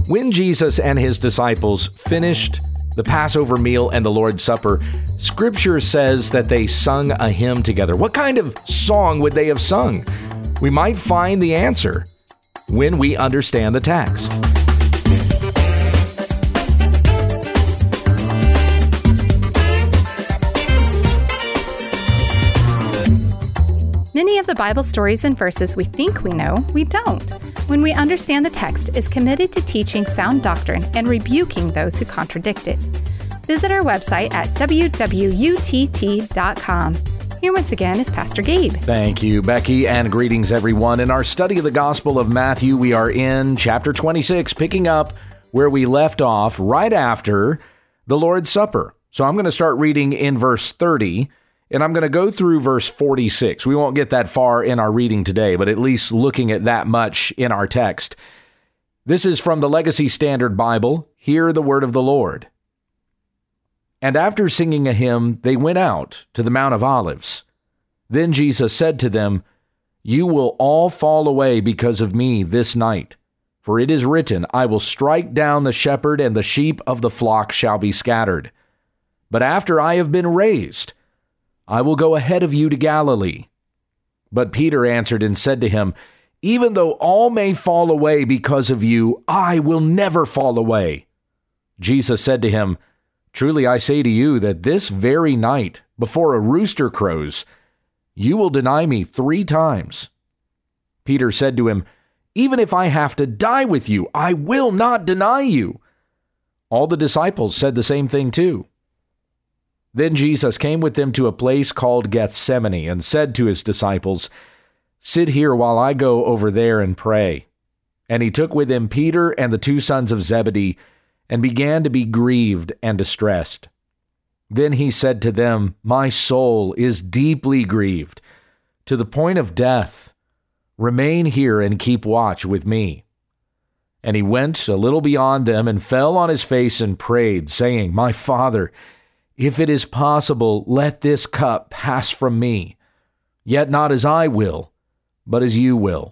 When Jesus and his disciples finished the Passover meal and the Lord's Supper, Scripture says that they sung a hymn together. What kind of song would they have sung? We might find the answer when we understand the text. Many of the Bible stories and verses we think we know, we don't. When we understand the text is committed to teaching sound doctrine and rebuking those who contradict it. Visit our website at www.utt.com. Here once again is Pastor Gabe. Thank you, Becky, and greetings everyone. In our study of the Gospel of Matthew, we are in chapter 26, picking up where we left off right after the Lord's Supper. So I'm going to start reading in verse 30. And I'm going to go through verse 46. We won't get that far in our reading today, but at least looking at that much in our text. This is from the Legacy Standard Bible. Hear the word of the Lord. And after singing a hymn, they went out to the Mount of Olives. Then Jesus said to them, "You will all fall away because of me this night. For it is written, I will strike down the shepherd, and the sheep of the flock shall be scattered. But after I have been raised, I will go ahead of you to Galilee." But Peter answered and said to him, "Even though all may fall away because of you, I will never fall away." Jesus said to him, "Truly I say to you that this very night, before a rooster crows, you will deny me 3 times. Peter said to him, "Even if I have to die with you, I will not deny you." All the disciples said the same thing too. Then Jesus came with them to a place called Gethsemane and said to his disciples, "Sit here while I go over there and pray." And he took with him Peter and the 2 sons of Zebedee and began to be grieved and distressed. Then he said to them, "My soul is deeply grieved to the point of death. Remain here and keep watch with me." And he went a little beyond them and fell on his face and prayed, saying, "My Father, if it is possible, let this cup pass from me. Yet not as I will, but as you will."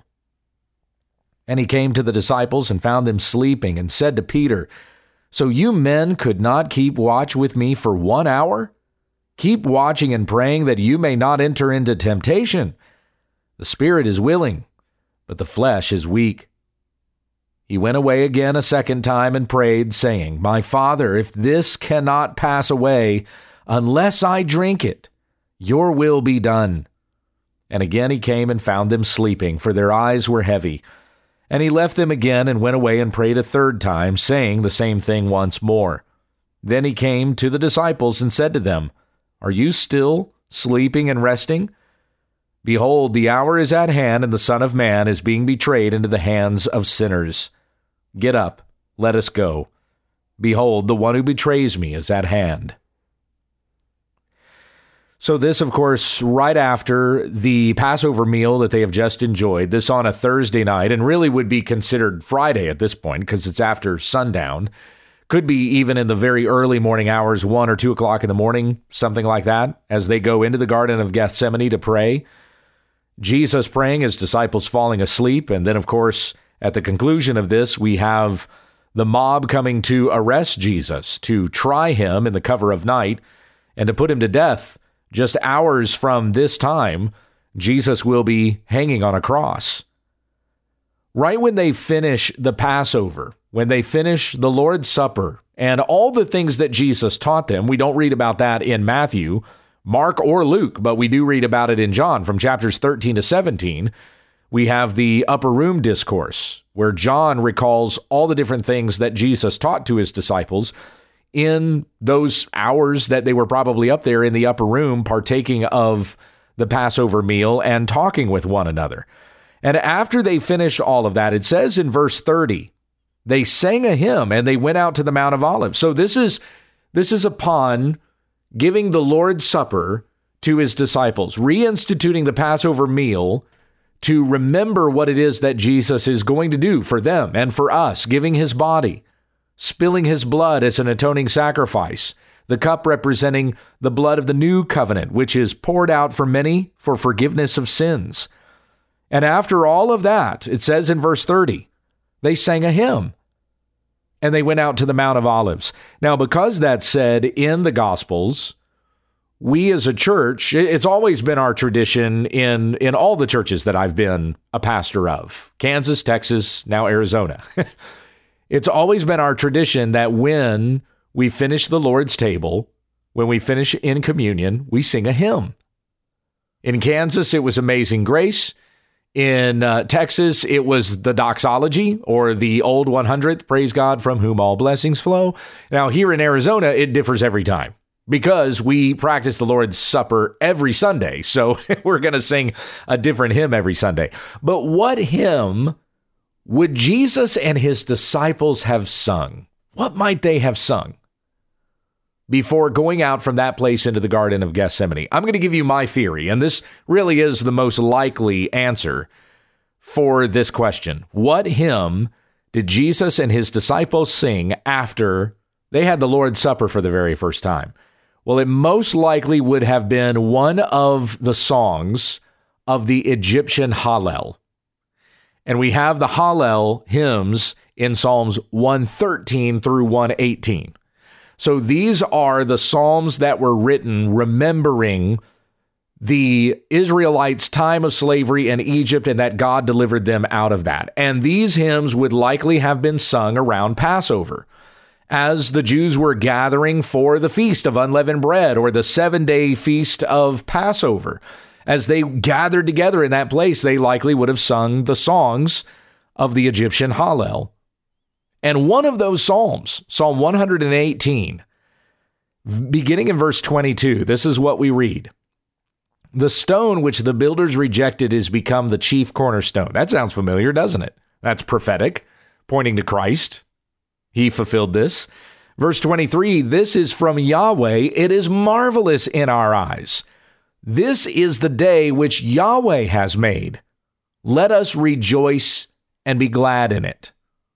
And he came to the disciples and found them sleeping and said to Peter, "So you men could not keep watch with me for 1 hour? Keep watching and praying that you may not enter into temptation. The spirit is willing, but the flesh is weak." He went away again a second time and prayed, saying, "My Father, if this cannot pass away unless I drink it, your will be done." And again he came and found them sleeping, for their eyes were heavy. And he left them again and went away and prayed a third time, saying the same thing once more. Then he came to the disciples and said to them, "Are you still sleeping and resting? Behold, the hour is at hand, and the Son of Man is being betrayed into the hands of sinners. Get up, let us go. Behold, the one who betrays me is at hand." So this, of course, right after the Passover meal that they have just enjoyed, this on a Thursday night, and really would be considered Friday at this point because it's after sundown. Could be even in the very early morning hours, 1 or 2 o'clock in the morning, something like that, as they go into the Garden of Gethsemane to pray. Jesus praying, his disciples falling asleep, and then, of course, at the conclusion of this, we have the mob coming to arrest Jesus, to try him in the cover of night, and to put him to death. Just hours from this time, Jesus will be hanging on a cross. Right when they finish the Passover, when they finish the Lord's Supper, and all the things that Jesus taught them, we don't read about that in Matthew, Mark, or Luke, but we do read about it in John from chapters 13 to 17. We have the upper room discourse where John recalls all the different things that Jesus taught to his disciples in those hours that they were probably up there in the upper room partaking of the Passover meal and talking with one another. And after they finished all of that, it says in verse 30, they sang a hymn and they went out to the Mount of Olives. So this is upon giving the Lord's Supper to his disciples, reinstituting the Passover meal to remember what it is that Jesus is going to do for them and for us, giving his body, spilling his blood as an atoning sacrifice, the cup representing the blood of the new covenant, which is poured out for many for forgiveness of sins. And after all of that, it says in verse 30, they sang a hymn. and they went out to the Mount of Olives. Now, because that's said in the Gospels, we as a church, it's always been our tradition in all the churches that I've been a pastor of, Kansas, Texas, now Arizona. It's always been our tradition that when we finish the Lord's table, when we finish in communion, we sing a hymn. In Kansas, it was Amazing Grace. In Texas, it was the doxology, or the old 100th, praise God from whom all blessings flow. Now, here in Arizona, it differs every time because we practice the Lord's Supper every Sunday. So we're going to sing a different hymn every Sunday. But what hymn would Jesus and his disciples have sung? What might they have sung before going out from that place into the Garden of Gethsemane? I'm going to give you my theory, and this really is the most likely answer for this question. What hymn did Jesus and his disciples sing after they had the Lord's Supper for the very first time? Well, it most likely would have been one of the songs of the Egyptian Hallel. And we have the Hallel hymns in Psalms 113 through 118. So these are the psalms that were written remembering the Israelites' time of slavery in Egypt and that God delivered them out of that. And these hymns would likely have been sung around Passover, as the Jews were gathering for the Feast of Unleavened Bread, or the 7-day feast of Passover. As they gathered together in that place, they likely would have sung the songs of the Egyptian Hallel. And one of those psalms, Psalm 118, beginning in verse 22, this is what we read. The stone which the builders rejected is become the chief cornerstone. That sounds familiar, doesn't it? That's prophetic, pointing to Christ. He fulfilled this. Verse 23, this is from Yahweh. It is marvelous in our eyes. This is the day which Yahweh has made. Let us rejoice and be glad in it.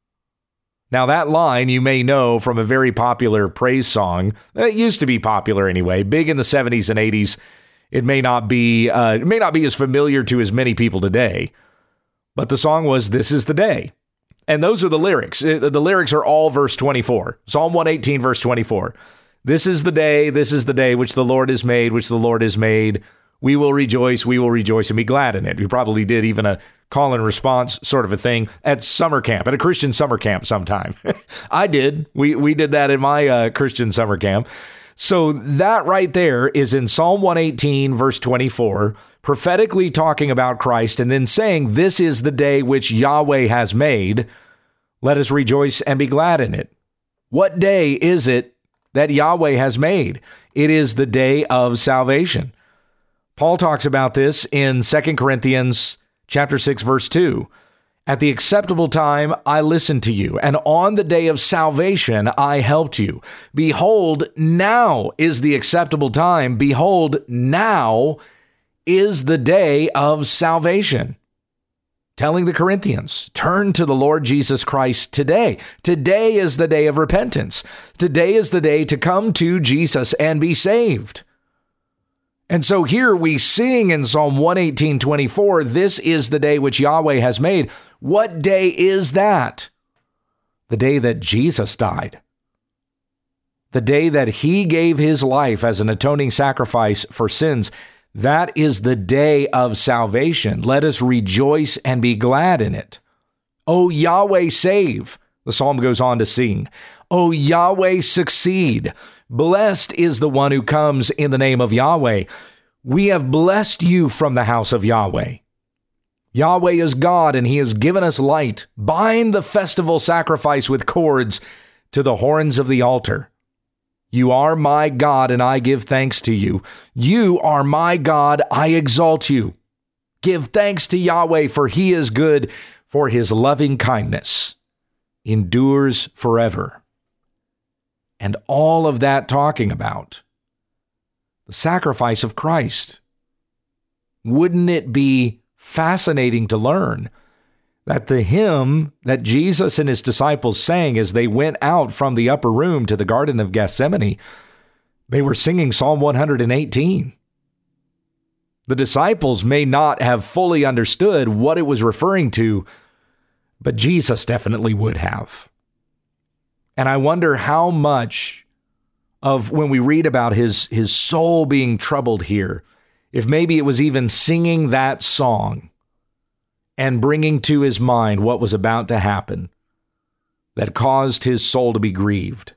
Now, that line you may know from a very popular praise song. It used to be popular anyway, big in the 70s and 80s. It may not be as familiar to as many people today, but the song was This is the Day. And those are the lyrics. The lyrics are all verse 24. Psalm 118, verse 24. This is the day which the Lord has made, which the Lord has made. We will rejoice and be glad in it. We probably did even a call and response sort of a thing at summer camp, at a Christian summer camp sometime. I did. We did that in my Christian summer camp. So that right there is in Psalm 118, verse 24, prophetically talking about Christ and then saying, this is the day which Yahweh has made. Let us rejoice and be glad in it. What day is it that Yahweh has made? It is the day of salvation. Paul talks about this in 2 Corinthians chapter 6, verse 2. At the acceptable time, I listened to you, and on the day of salvation, I helped you. Behold, now is the acceptable time. Behold, now is the day of salvation. Telling the Corinthians, turn to the Lord Jesus Christ today. Today is the day of repentance. Today is the day to come to Jesus and be saved. And so here we sing in Psalm 118:24, this is the day which Yahweh has made. What day is that? The day that Jesus died. The day that he gave his life as an atoning sacrifice for sins. That is the day of salvation. Let us rejoice and be glad in it. O Yahweh, save. The psalm goes on to sing. O Yahweh, succeed. Blessed is the one who comes in the name of Yahweh. We have blessed you from the house of Yahweh. Yahweh is God, and he has given us light. Bind the festival sacrifice with cords to the horns of the altar. You are my God, and I give thanks to you. You are my God, I exalt you. Give thanks to Yahweh, for he is good, for his loving kindness endures forever. And all of that talking about the sacrifice of Christ. Wouldn't it be fascinating to learn that the hymn that Jesus and his disciples sang as they went out from the upper room to the Garden of Gethsemane, they were singing Psalm 118. The disciples may not have fully understood what it was referring to, but Jesus definitely would have. And I wonder how much of when we read about his soul being troubled here, if maybe it was even singing that song and bringing to his mind what was about to happen that caused his soul to be grieved.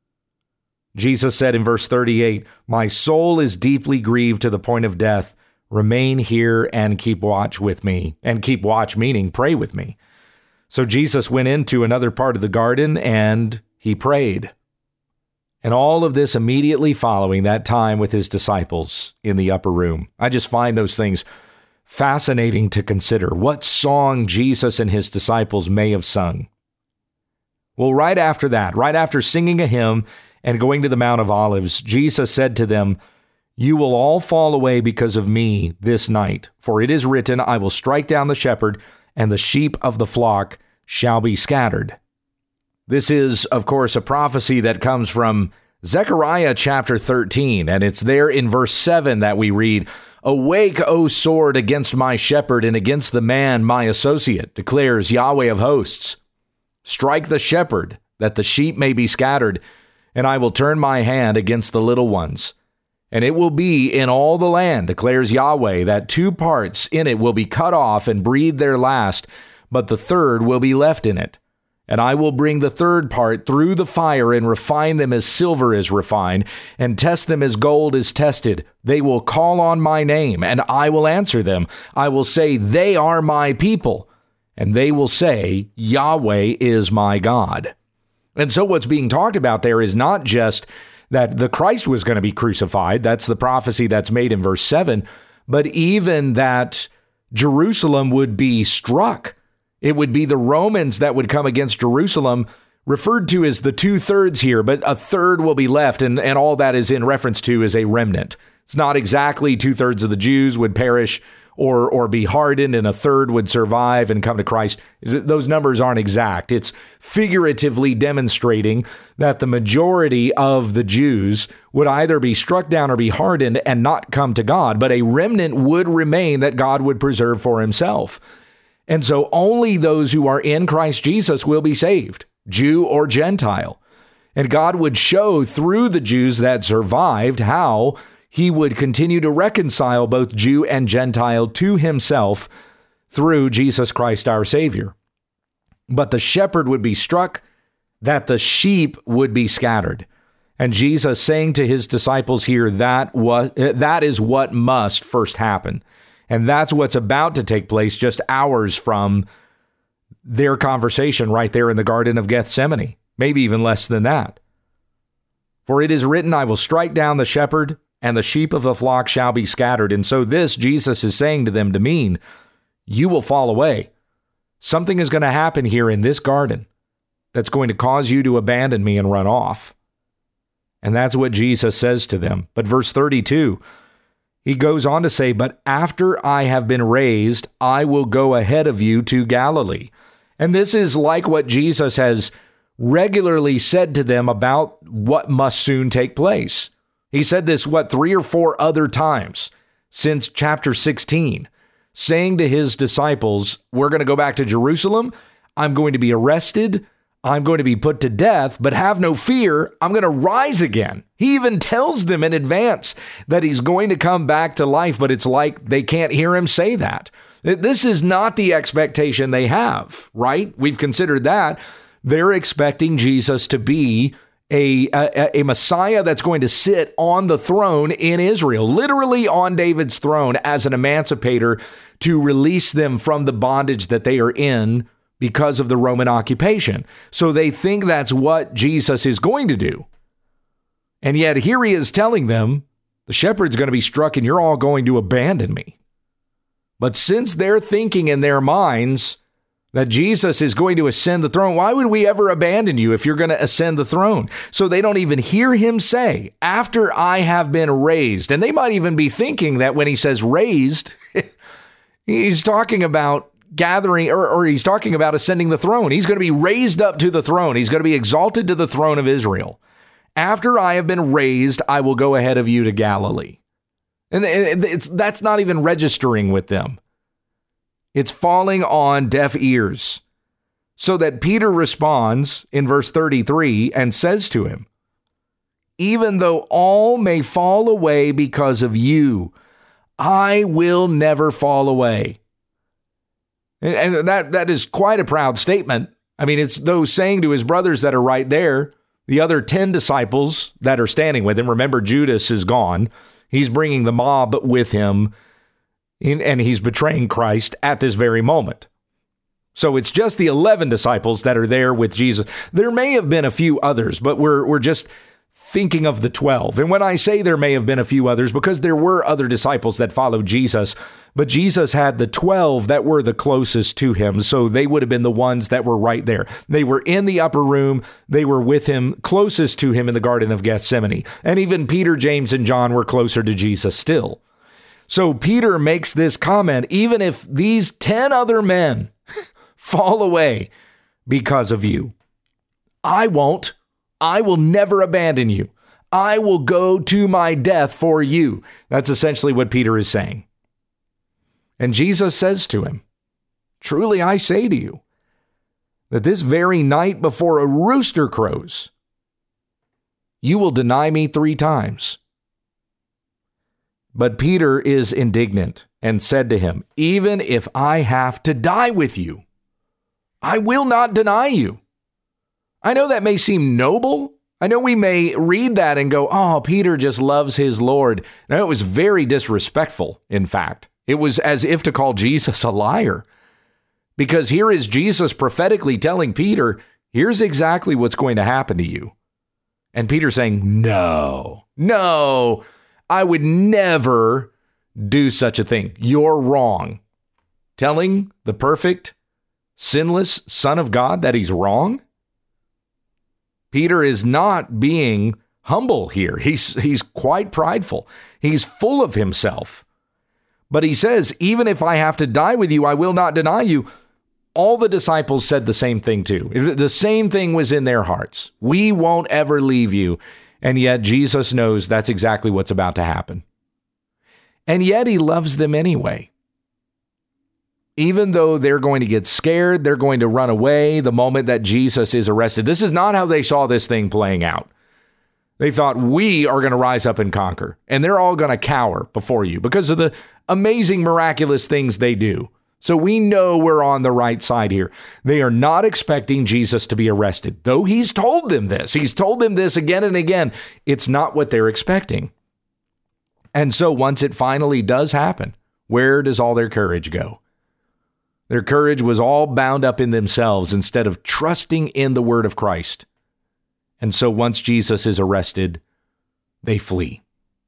Jesus said in verse 38, "My soul is deeply grieved to the point of death. Remain here and keep watch with me." And keep watch meaning pray with me. So Jesus went into another part of the garden and he prayed. And all of this immediately following that time with his disciples in the upper room. I just find those things fascinating to consider. What song Jesus and his disciples may have sung. Well, right after that, right after singing a hymn and going to the Mount of Olives, Jesus said to them, "You will all fall away because of me this night, for it is written, I will strike down the shepherd, and the sheep of the flock shall be scattered." This is, of course, a prophecy that comes from Zechariah chapter 13, and it's there in verse 7 that we read, "Awake, O sword, against my shepherd and against the man, my associate, declares Yahweh of hosts. Strike the shepherd, that the sheep may be scattered, and I will turn my hand against the little ones. And it will be in all the land, declares Yahweh, that 2 parts in it will be cut off and breathe their last, but the third will be left in it. And I will bring the third part through the fire and refine them as silver is refined, and test them as gold is tested. They will call on my name, and I will answer them. I will say, they are my people. And they will say, Yahweh is my God." And so what's being talked about there is not just that the Christ was going to be crucified. That's the prophecy that's made in verse 7. But even that Jerusalem would be struck. It would be the Romans that would come against Jerusalem, referred to as the 2/3 here, but a third will be left. And all that is in reference to is a remnant. It's not exactly 2/3 of the Jews would perish or be hardened, and a third would survive and come to Christ. Those numbers aren't exact. It's figuratively demonstrating that the majority of the Jews would either be struck down or be hardened and not come to God, but a remnant would remain that God would preserve for himself. And so only those who are in Christ Jesus will be saved, Jew or Gentile. And God would show through the Jews that survived how he would continue to reconcile both Jew and Gentile to himself through Jesus Christ, our Savior. But the shepherd would be struck, that the sheep would be scattered. And Jesus saying to his disciples here, that is what must first happen. And that's what's about to take place just hours from their conversation right there in the Garden of Gethsemane, maybe even less than that. "For it is written, I will strike down the shepherd, and the sheep of the flock shall be scattered." And so this Jesus is saying to them to mean, you will fall away. Something is going to happen here in this garden that's going to cause you to abandon me and run off. And that's what Jesus says to them. But verse 32, he goes on to say, "But after I have been raised, I will go ahead of you to Galilee." And this is like what Jesus has regularly said to them about what must soon take place. He said this, 3 or 4 other times since chapter 16, saying to his disciples, we're going to go back to Jerusalem. I'm going to be arrested. I'm going to be put to death, but have no fear. I'm going to rise again. He even tells them in advance that he's going to come back to life, but it's like they can't hear him say that. This is not the expectation they have, right? We've considered that. They're expecting Jesus to be a Messiah that's going to sit on the throne in Israel, literally on David's throne as an emancipator to release them from the bondage that they are in because of the Roman occupation. So they think that's what Jesus is going to do. And yet here he is telling them, the shepherd's going to be struck and you're all going to abandon me. But since they're thinking in their minds that Jesus is going to ascend the throne, why would we ever abandon you if you're going to ascend the throne? So they don't even hear him say, after I have been raised. And they might even be thinking that when he says raised, he's talking about gathering, or he's talking about ascending the throne. He's going to be raised up to the throne. He's going to be exalted to the throne of Israel. After I have been raised, I will go ahead of you to Galilee. And that's not even registering with them. It's falling on deaf ears. So that Peter responds in verse 33 and says to him, even though all may fall away because of you, I will never fall away. And that is quite a proud statement. I mean, it's those saying to his brothers that are right there, the other 10 disciples that are standing with him. Remember, Judas is gone. He's bringing the mob with him, and he's betraying Christ at this very moment. So it's just the 11 disciples that are there with Jesus. There may have been a few others, but we're just thinking of the 12. And when I say there may have been a few others, because there were other disciples that followed Jesus, but Jesus had the 12 that were the closest to him. So they would have been the ones that were right there. They were in the upper room. They were with him, closest to him in the Garden of Gethsemane. And even Peter, James, and John were closer to Jesus still. So Peter makes this comment, even if these 10 other men fall away because of you, I won't. I will never abandon you. I will go to my death for you. That's essentially what Peter is saying. And Jesus says to him, truly I say to you, that this very night before a rooster crows, you will deny me 3 times. But Peter is indignant and said to him, even if I have to die with you, I will not deny you. I know that may seem noble. I know we may read that and go, oh, Peter just loves his Lord. No, it was very disrespectful, in fact. It was as if to call Jesus a liar. Because here is Jesus prophetically telling Peter, here's exactly what's going to happen to you. And Peter saying, no, I would never do such a thing. You're wrong. Telling the perfect, sinless Son of God that he's wrong? Peter is not being humble here. He's quite prideful. He's full of himself. But he says, even if I have to die with you, I will not deny you. All the disciples said the same thing too. The same thing was in their hearts. We won't ever leave you. And yet Jesus knows that's exactly what's about to happen. And yet he loves them anyway. Even though they're going to get scared, they're going to run away the moment that Jesus is arrested. This is not how they saw this thing playing out. They thought, we are going to rise up and conquer, and they're all going to cower before you because of the amazing, miraculous things they do. So we know we're on the right side here. They are not expecting Jesus to be arrested, though he's told them this. He's told them this again and again. It's not what they're expecting. And so once it finally does happen, where does all their courage go? Their courage was all bound up in themselves instead of trusting in the word of Christ. And so once Jesus is arrested, they flee.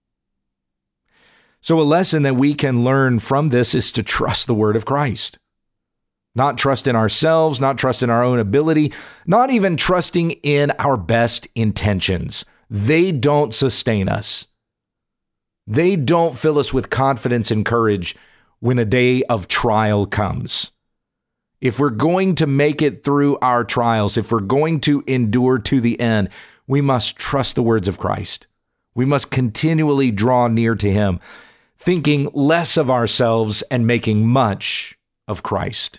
So a lesson that we can learn from this is to trust the word of Christ. Not trust in ourselves, not trust in our own ability, not even trusting in our best intentions. They don't sustain us. They don't fill us with confidence and courage when a day of trial comes. If we're going to make it through our trials, if we're going to endure to the end, we must trust the words of Christ. We must continually draw near to him, thinking less of ourselves and making much of Christ.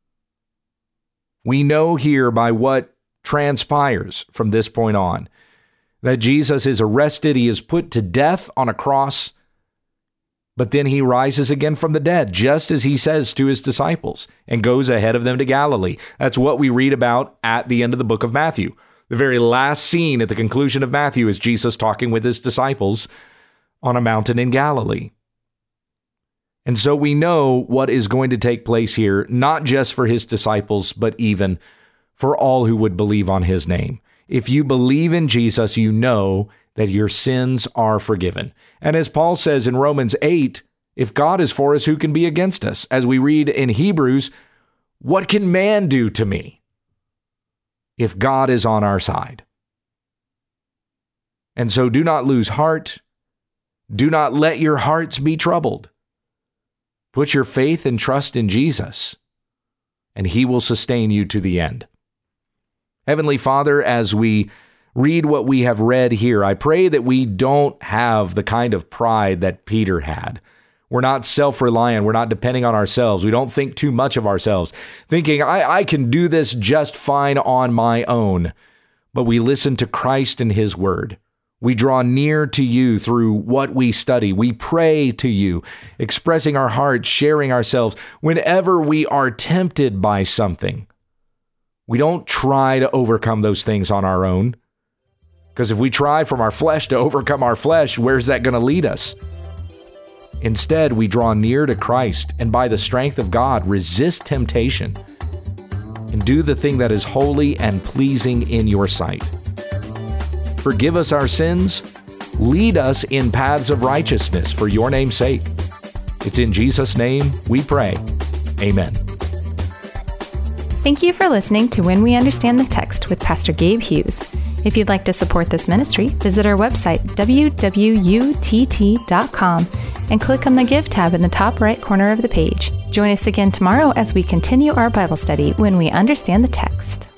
We know here by what transpires from this point on that Jesus is arrested, he is put to death on a cross, but then he rises again from the dead, just as he says to his disciples, and goes ahead of them to Galilee. That's what we read about at the end of the book of Matthew. The very last scene at the conclusion of Matthew is Jesus talking with his disciples on a mountain in Galilee. And so we know what is going to take place here, not just for his disciples, but even for all who would believe on his name. If you believe in Jesus, you know that your sins are forgiven. And as Paul says in Romans 8, if God is for us, who can be against us? As we read in Hebrews, what can man do to me if God is on our side? And so do not lose heart. Do not let your hearts be troubled. Put your faith and trust in Jesus, and he will sustain you to the end. Heavenly Father, as we read what we have read here, I pray that we don't have the kind of pride that Peter had, We're not self-reliant. We're not depending on ourselves. We don't think too much of ourselves, thinking, I can do this just fine on my own. But we listen to Christ and his word. We draw near to you through what we study. We pray to you, expressing our hearts, sharing ourselves whenever we are tempted by something. We don't try to overcome those things on our own. Because if we try from our flesh to overcome our flesh, where's that going to lead us? Instead, we draw near to Christ and by the strength of God, resist temptation and do the thing that is holy and pleasing in your sight. Forgive us our sins, lead us in paths of righteousness for your name's sake. It's in Jesus' name we pray. Amen. Thank you for listening to When We Understand the Text with Pastor Gabe Hughes. If you'd like to support this ministry, visit our website, www.utt.com, and click on the Give tab in the top right corner of the page. Join us again tomorrow as we continue our Bible study when we understand the text.